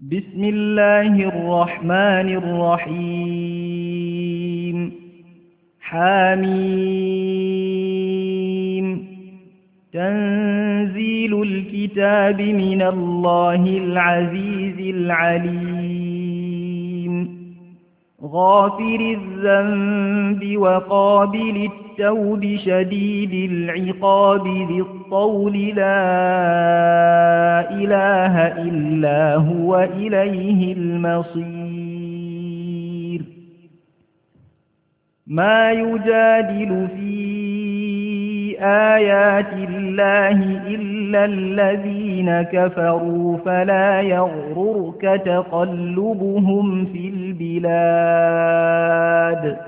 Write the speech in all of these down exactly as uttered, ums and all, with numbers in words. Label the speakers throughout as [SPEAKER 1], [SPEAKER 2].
[SPEAKER 1] بسم الله الرحمن الرحيم حميم تنزيل الكتاب من الله العزيز العليم غافر الذنب وقابل التوب شديد العقاب ذي الطول لا إله إلا هو إليه المصير ما يجادل في آيات الله إلا الذين كفروا فلا يغررك تقلبهم في البلاد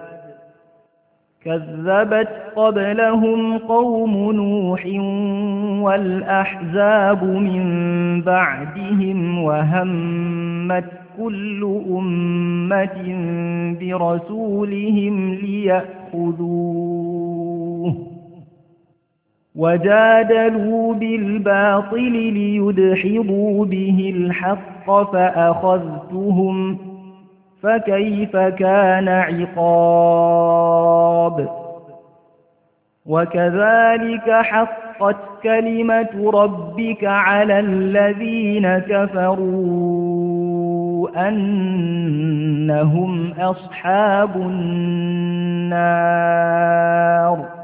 [SPEAKER 1] كذبت قبلهم قوم نوح والأحزاب من بعدهم وهمت كل أمة برسولهم ليأخذوه وجادلوا بالباطل ليدحضوا به الحق فأخذتهم فكيف كان عقاب وكذلك حقت كلمة ربك على الذين كفروا أنهم أصحاب النار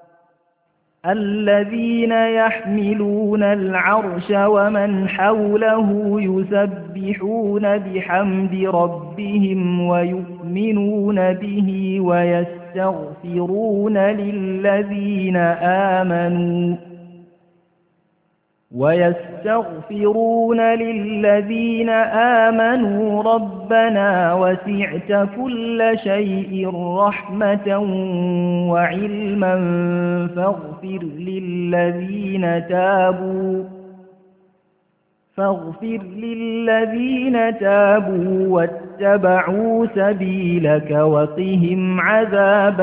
[SPEAKER 1] الذين يحملون العرش ومن حوله يسبحون بحمد ربهم ويؤمنون به ويستغفرون للذين آمنوا ويستغفرون للذين آمنوا ربنا وسعت كل شيء رحمة وعلما فاغفر للذين تابوا فاغفر للذين تابوا واتبعوا سبيلك وقهم عذاب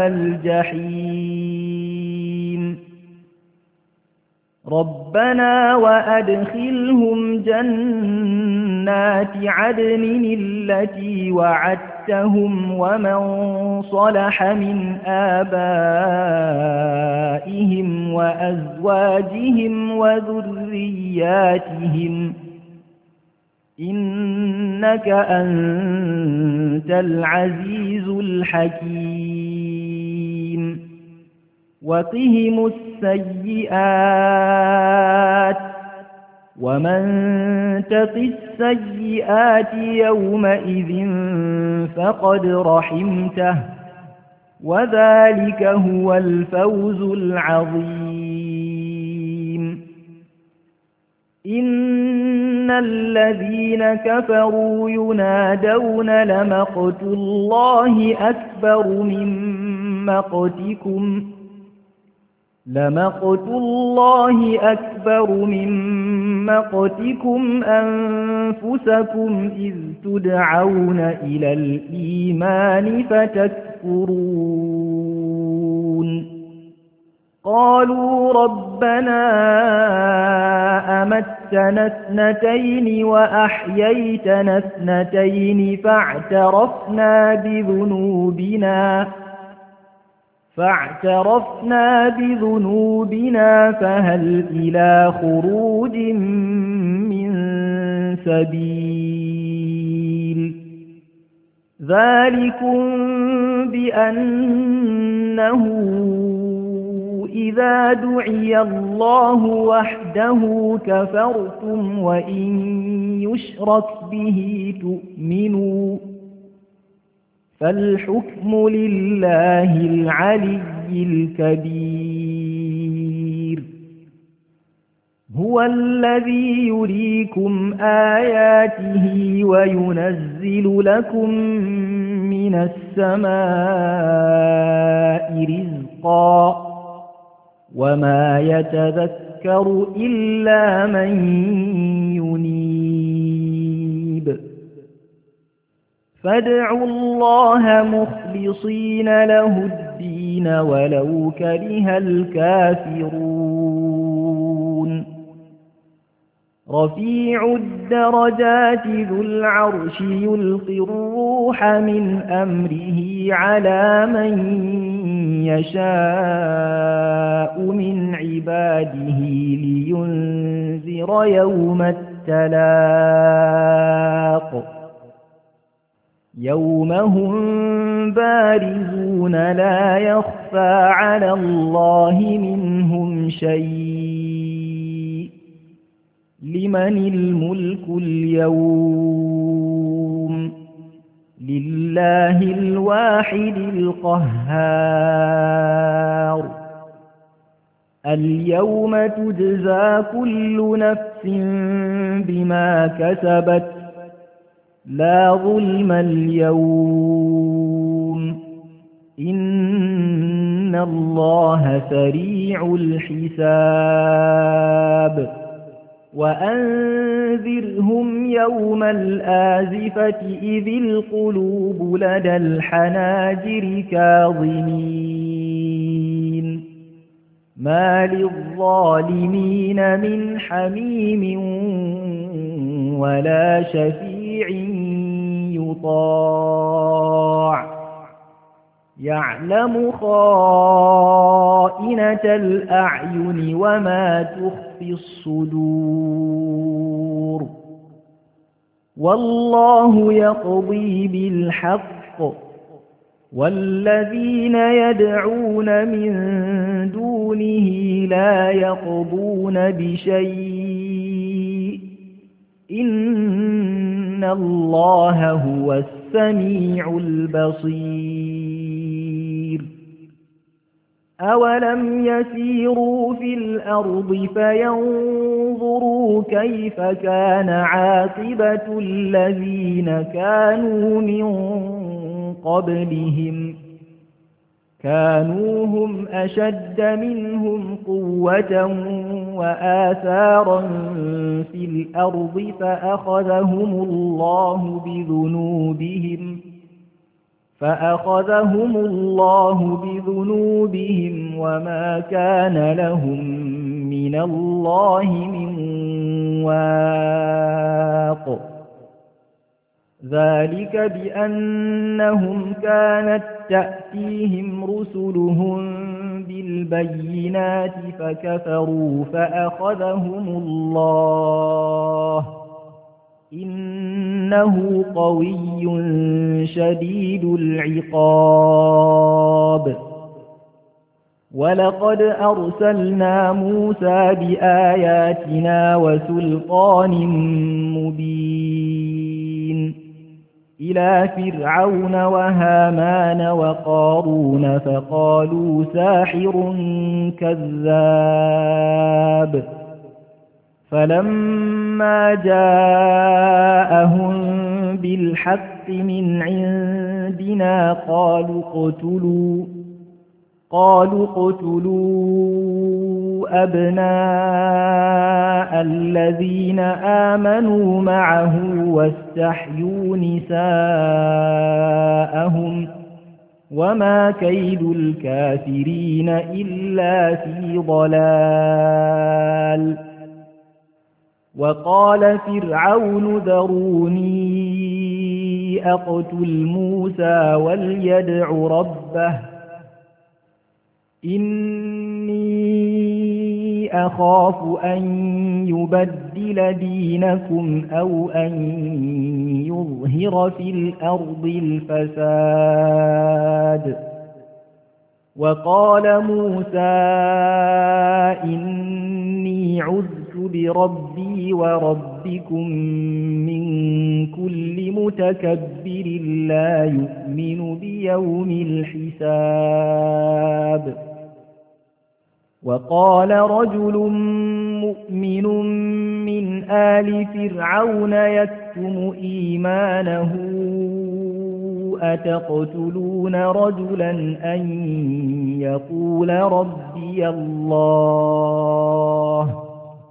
[SPEAKER 1] الجحيم ربنا وأدخلهم جنات عدن التي وعدتهم ومن صلح من آبائهم وأزواجهم وذرياتهم إنك أنت العزيز الحكيم وقهم السيئات ومن تق السيئات يومئذ فقد رحمته وذلك هو الفوز العظيم إن الذين كفروا ينادون لمقت الله أكبر من مقتكم لمقت الله أكبر من مقتكم أنفسكم إذ تدعون إلى الإيمان فتكفرون قالوا ربنا أمتنا اثنتين وأحييتنا اثنتين فاعترفنا بذنوبنا فاعترفنا بذنوبنا فهل إلى خروج من سبيل ذلكم بأنه إذا دعي الله وحده كفرتم وإن يشرك به تؤمنوا فالحكم لله العلي الكبير هو الذي يريكم آياته وينزل لكم من السماء رزقا وما يتذكر إلا من ينيب فادعوا الله مخلصين له الدين ولو كره الكافرون رفيع الدرجات ذو العرش يلقي الروح من أمره على من يشاء من عباده لينذر يوم التلاق يوم هم بارزون لا يخفى على الله منهم شيء لمن الملك اليوم لله الواحد القهار اليوم تجزى كل نفس بما كسبت لا ظلم اليوم إن الله سريع الحساب وأنذرهم يوم الآزفة إذ القلوب لدى الحناجر كاظمين ما للظالمين من حميم ولا شفيع يطاع يعلم خائنة الأعين وما تخفي الصدور والله يقضي بالحق والذين يدعون من دونه لا يقضون بشيء إن الله هو السميع البصير أولم يسيروا في الأرض فينظروا كيف كان عاقبة الذين كانوا من قبلهم كانوا هم أشد منهم قوة وآثارا في الأرض فأخذهم الله بذنوبهم فأخذهم الله بذنوبهم وما كان لهم من الله من واق ذلك بأنهم كانت تأتيهم رسلهم بالبينات فكفروا فأخذهم الله إنه قوي شديد العقاب ولقد أرسلنا موسى بآياتنا وسلطان مبين إلى فرعون وهامان وقارون فقالوا ساحر كذاب فلما جاءهم بالحق من عندنا قالوا اقتلوا قالوا اقتلوا أبناء الذين آمنوا معه واستحيوا نساءهم وما كيد الكافرين إلا في ضلال وقال فرعون ذروني أقتل موسى وليدع ربه إني أخاف أن يبدل دينكم أو أن يظهر في الأرض الفساد وقال موسى إني عذت بربي وربكم من كل متكبر لا يؤمن بيوم الحساب وقال رجل مؤمن من آل فرعون يكتم إيمانه أتقتلون رجلا أن يقول ربي الله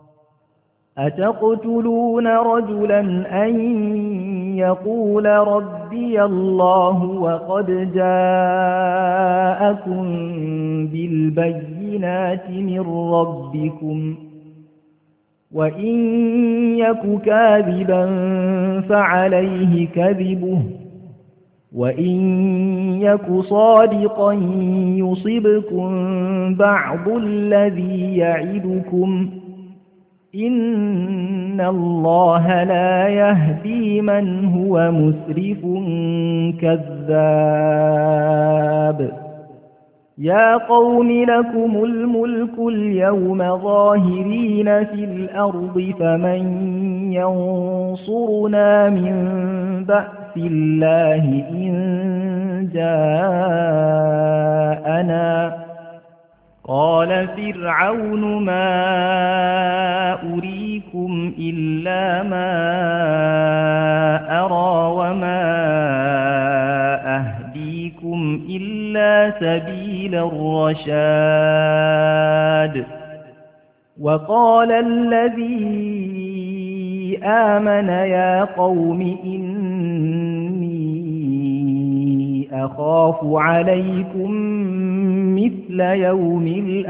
[SPEAKER 1] أتقتلون رجلا أن يقول ربي الله وقد جاءكم بالبينات من ربكم وإن يك كاذبا فعليه كذبه وإن يك صادقا يصبكم بعض الذي يعدكم إن الله لا يهدي من هو مسرف كذاب يا قوم لكم الملك اليوم ظاهرين في الأرض فمن ينصرنا من بأس الله إن جاءنا قال فرعون ما أريكم إلا ما أرى وما أهديكم إلا سبيل الرشاد وقال الذي آمن يا قوم إني أخاف عليكم مثل يوم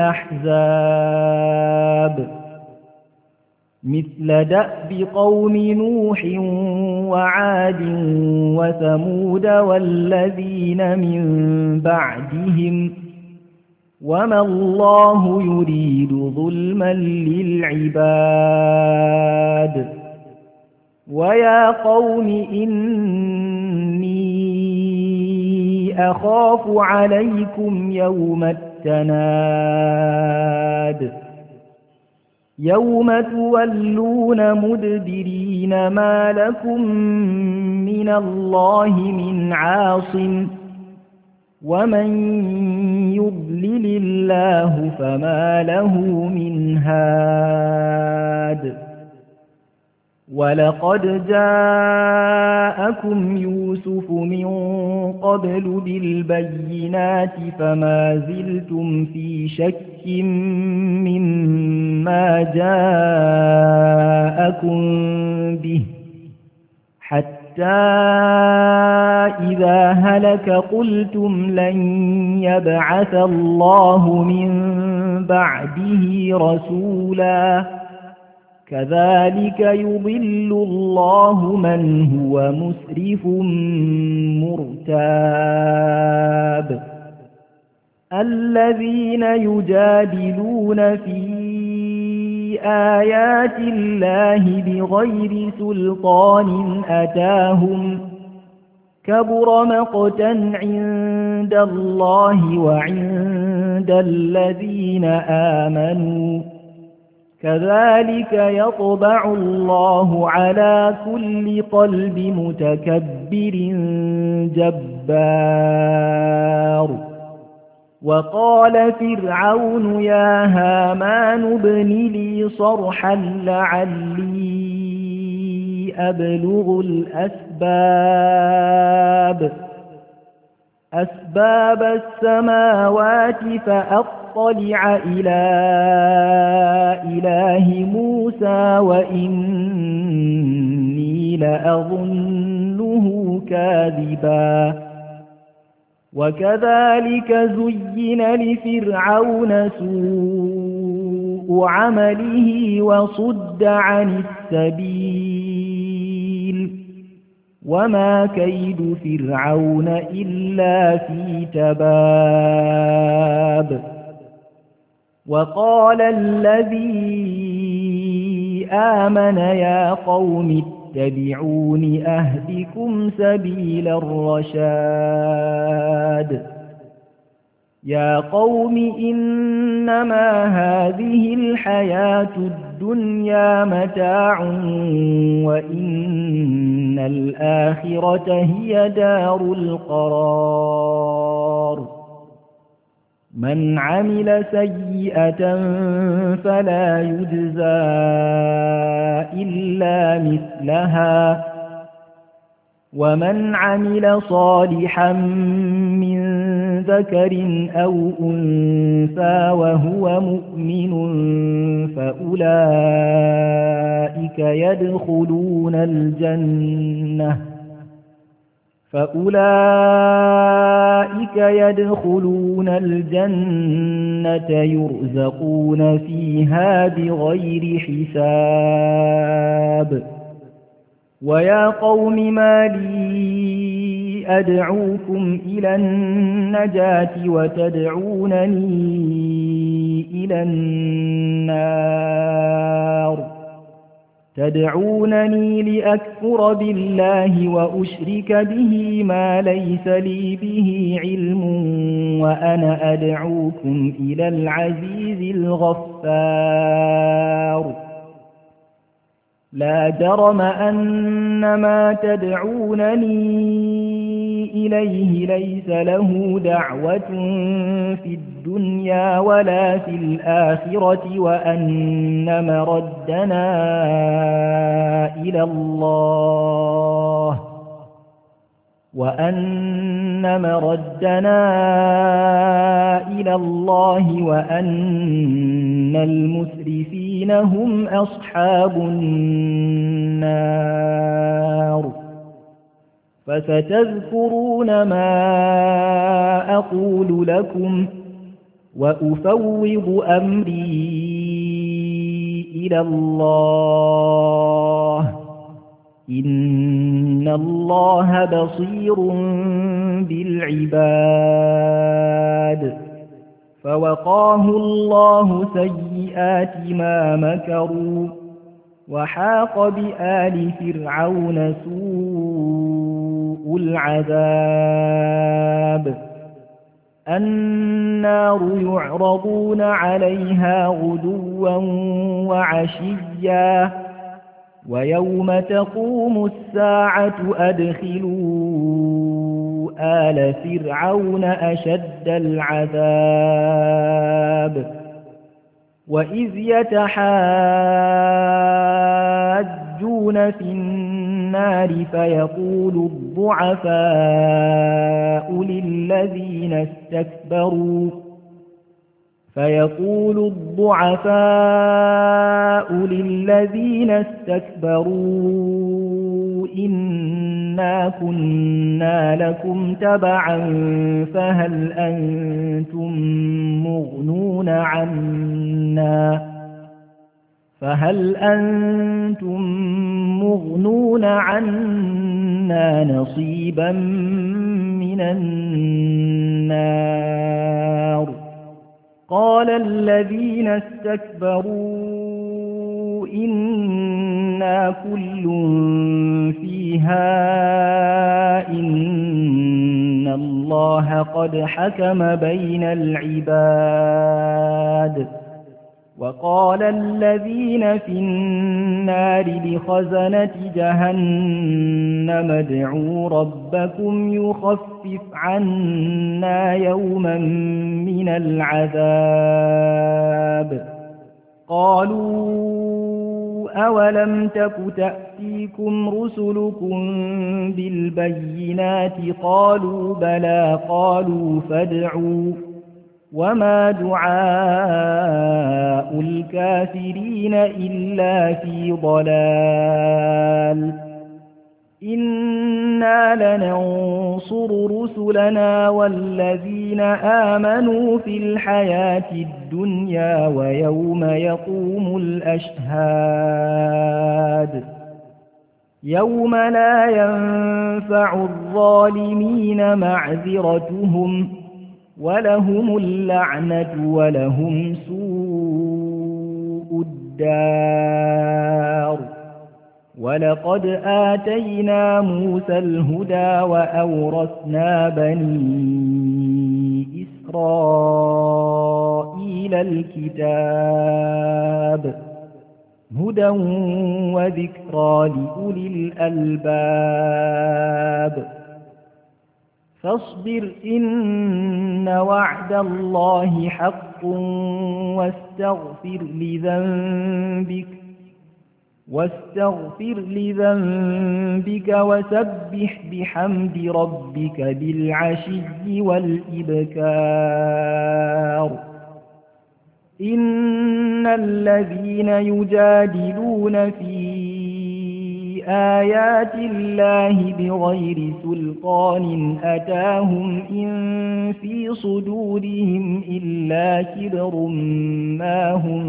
[SPEAKER 1] الأحزاب مثل دأب قوم نوح وعاد وثمود والذين من بعدهم وما الله يريد ظلما للعباد ويا قوم إني أخاف عليكم يوم التناد يوم تولون مدبرين ما لكم من الله من عاصم ومن يضلل الله فما له من هاد ولقد جاءكم يوسف من قبل بالبينات فما زلتم في شك مما جاءكم به حتى إذا هلك قلتم لن يبعث الله من بعده رسولا كذلك يضل الله من هو مسرف مرتاب الذين يجادلون في آيات الله بغير سلطان أتاهم كبر مقتا عند الله وعند الذين آمنوا كذلك يطبع الله على كل قلب متكبر جبار وقال فرعون يا هامان ابن لي صرحا لعلي أبلغ الأسباب أسباب السماوات فأطلع إلى إله موسى وإني لأظنه كاذبا وكذلك زين لفرعون سوء عمله وصد عن السبيل وما كيد فرعون إلا في تباب وقال الذي آمن يا قوم اتبعون أهدكم سبيل الرشاد يا قوم إنما هذه الحياة الدنيا متاع وإن الآخرة هي دار القرار من عمل سيئة فلا يجزى إلا مثلها ومن عمل صالحا من ذكر أو أنثى وهو مؤمن فأولئك يدخلون الجنة فأولئك يدخلون الجنة يرزقون فيها بغير حساب. ويا قوم ما لي أدعوكم إلى النجاة وتدعونني إلى النار تدعونني لأكفر بالله وأشرك به ما ليس لي به علم وأنا أدعوكم إلى العزيز الغفار. لا جرم أن ما تدعونني إليه ليس له دعوة في الدنيا ولا في الآخرة وأن مردنا إلى الله وأن مردنا إلى الله وأن المسرفين هم أصحاب النار. فستذكرون ما أقول لكم وأفوض أمري إلى الله إن الله بصير بالعباد. فوقاه الله سيئات ما مكروا وحاق بآل فرعون سوء العذاب. النار يعرضون عليها غدوا وعشيا ويوم تقوم الساعة أدخلوا آل فرعون أشد العذاب. وإذ يتحاجون في النار فيقول الضعفاء للذين استكبروا فيقول الضعفاء للذين استكبروا إنا كنا لكم تبعا فهل أنتم مغنون عنا فهل أنتم مغنون عنا نصيبا من النار. قال الذين استكبروا إنا كل فيها إن الله قد حكم بين العباد. وقال الذين في النار لخزنة جهنم ادعوا ربكم يخفف عنا يوما من العذاب. قالوا أولم تك تأتيكم رسلكم بالبينات قالوا بلى قالوا فادعوا وما دعاء الكافرين إلا في ضلال. إنا لننصر رسلنا والذين آمنوا في الحياة الدنيا ويوم يقوم الأشهاد. يوم لا ينفع الظالمين معذرتهم ولهم اللعنة ولهم سوء الدار. ولقد آتينا موسى الهدى وأورثنا بني إسرائيل الكتاب هدى وذكرى لأولي الألباب. فاصبر إن وعد الله حق واستغفر لذنبك واستغفر لذنبك وسبح بحمد ربك بالعشي والإبكار. إن الذين يجادلون في بآيات الله بغير سلطان أتاهم إن في صدورهم إلا كبر ما هم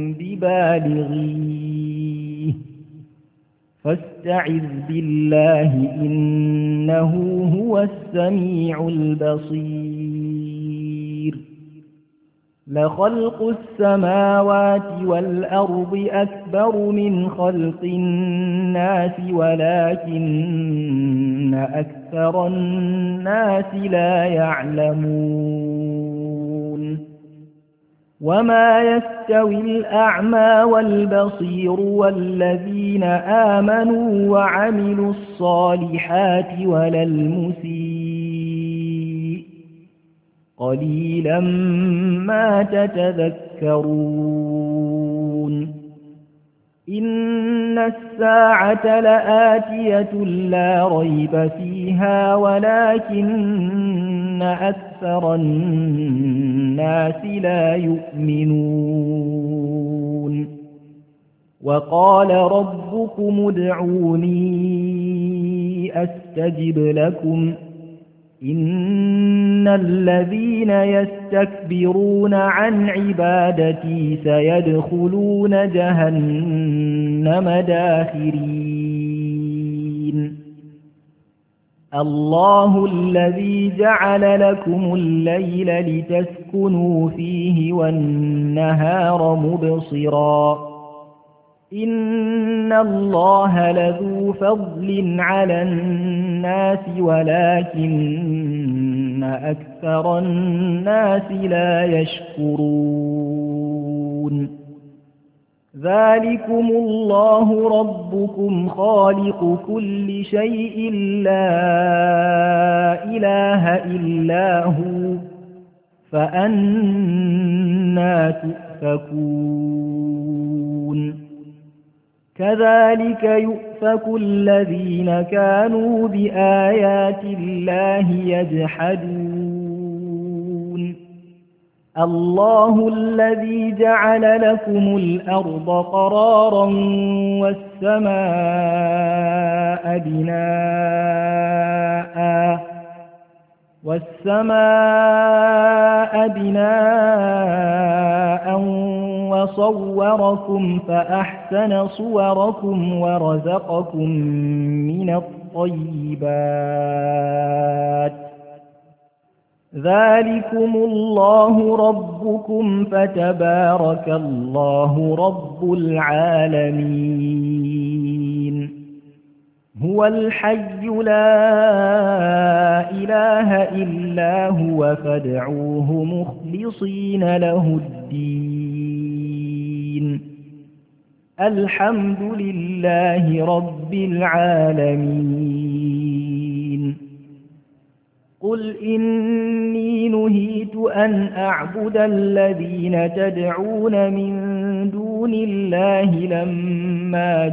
[SPEAKER 1] ببالغيه فاستعذ بالله إنه هو السميع البصير لخلق السماوات والأرض أكبر من خلق الناس ولكن أكثر الناس لا يعلمون وما يستوي الأعمى والبصير والذين آمنوا وعملوا الصالحات ولا المسيء قليلا ما تتذكرون إن الساعة لآتية لا ريب فيها ولكن أكثر الناس لا يؤمنون وقال ربكم ادعوني أستجب لكم إن الذين يستكبرون عن عبادتي سيدخلون جهنم داخرين الله الذي جعل لكم الليل لتسكنوا فيه والنهار مبصرا إن الله لذو فضل على الناس ولكن أكثر الناس لا يشكرون ذلكم الله ربكم خالق كل شيء لا إله إلا هو فأنى تؤفكون كذلك يؤفك الذين كانوا بآيات الله يجحدون الله الذي جعل لكم الأرض قرارا والسماء بناء والسماء بناء وصوركم فأحسن صوركم ورزقكم من الطيبات ذلكم الله ربكم فتبارك الله رب العالمين هو الحي لا إله إلا هو فادعوه مخلصين له الدين الحمد لله رب العالمين قل إني نهيت أن أعبد الذين تدعون من دون الله لما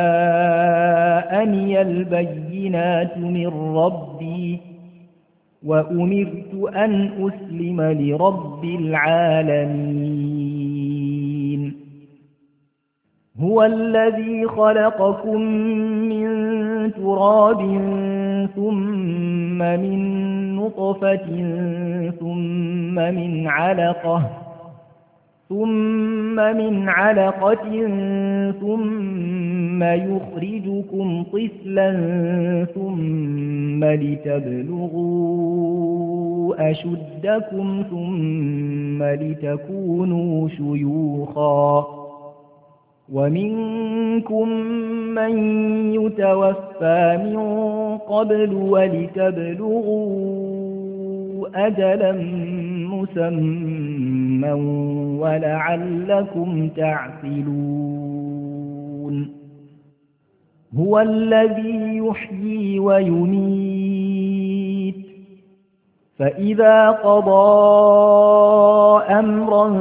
[SPEAKER 1] جاءني البينات من ربي وأمرت أن أسلم لرب العالمين هو الذي خلقكم من تراب ثم من نطفة ثم من علقة ثم من علقة ثم يخرجكم طفلا ثم لتبلغوا أشدكم ثم لتكونوا شيوخا ومنكم من يتوفى من قبل ولتبلغوا أجلا مسمى ولعلكم تعقلون هو الذي يحيي ويميت فإذا قضى أمرا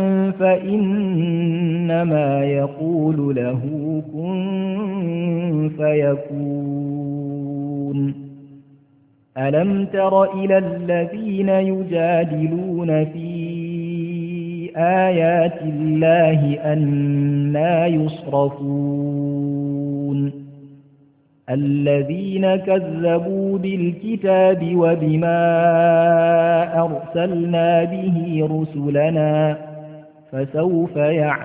[SPEAKER 1] فإنما يقول له كن فيكون ألم تر إلى الذين يجادلون في آيات الله أنى يصرفون الذين كذبوا بالكتاب وبما أرسلنا به رسلنا فسوف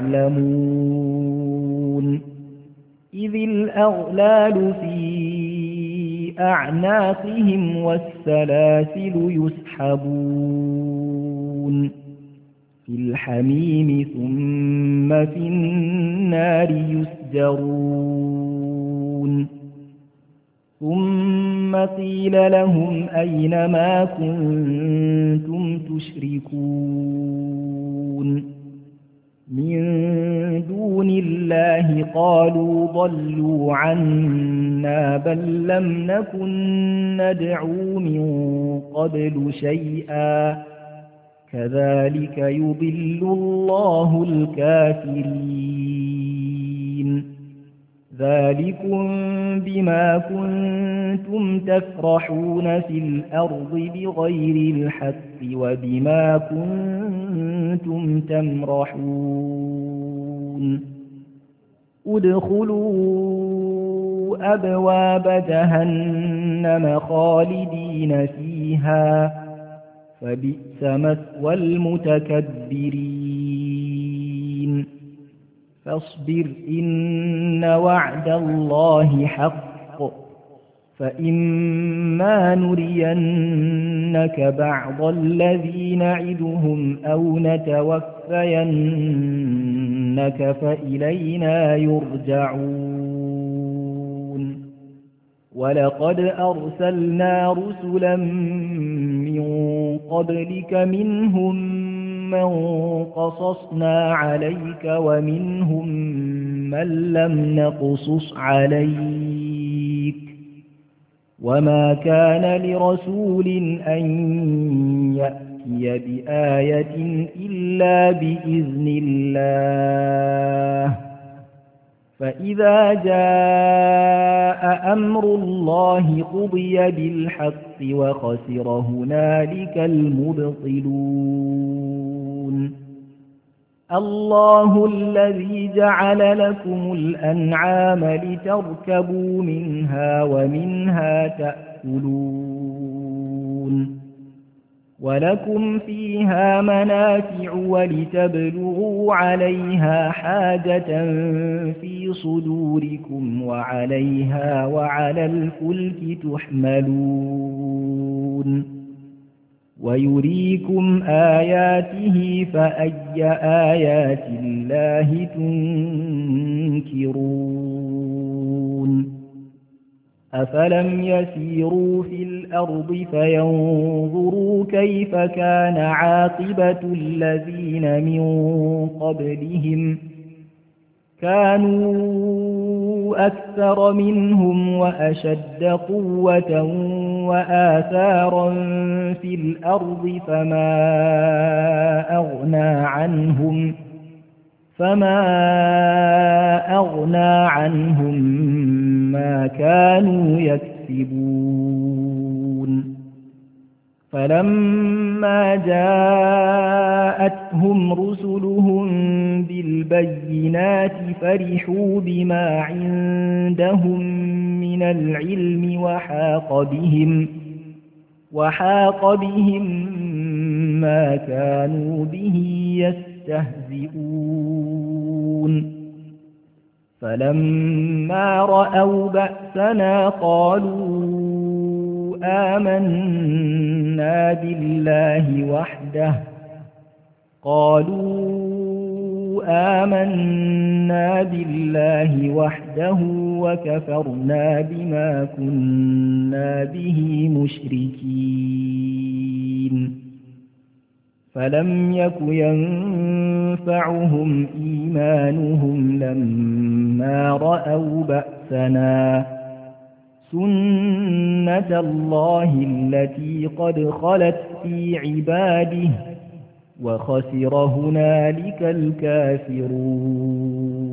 [SPEAKER 1] يعلمون إذ الأغلال في أعناقهم والسلاسل يسحبون في الحميم ثم في النار يسجرون ثم قيل لهم أين ما كنتم تشركون من دون الله قالوا ضلوا عنا بل لم نكن ندعو من قبل شيئا كذلك يضل الله الكافرين ذلكم بما كنتم تفرحون في الأرض بغير الحق وبما كنتم تمرحون ادخلوا أبواب جهنم خالدين فيها فبئس مثوى المتكبرين فاصبر إن وعد الله حق فإما نرينك بعض الذي نعدهم أو نتوفينك فإلينا يرجعون ولقد أرسلنا رسلا من قبلك منهم من قصصنا عليك ومنهم من لم نقصص عليك وما كان لرسول أن يأتي بآية إلا بإذن الله فإذا جاء أمر الله قضي بالحق وخسر هنالك المبطلون الله الذي جعل لكم الأنعام لتركبوا منها ومنها تأكلون ولكم فيها منافع ولتبلغوا عليها حاجة في صدوركم وعليها وعلى الفلك تحملون ويريكم آياته فأي آيات الله تنكرون أفلم يسيروا في الأرض فينظروا كيف كان عاقبة الذين من قبلهم كانوا أكثر منهم وأشد قوة وآثارا في الأرض فما أغنى عنهم فما أغنى عنهم ما كانوا يكسبون فلما جاءتهم رسلهم بالبينات فرحوا بما عندهم من العلم وحاق بهم وحاق بهم ما كانوا به يستهزئون فلما رأوا بأسنا قالوا آمنا بالله وحده قالوا آمنا بالله وحده وكفرنا بما كنا به مشركين فلم يك ينفعهم إيمانهم لما رأوا بأسنا سنة الله التي قد خلت في عباده وخسر هنالك الكافرون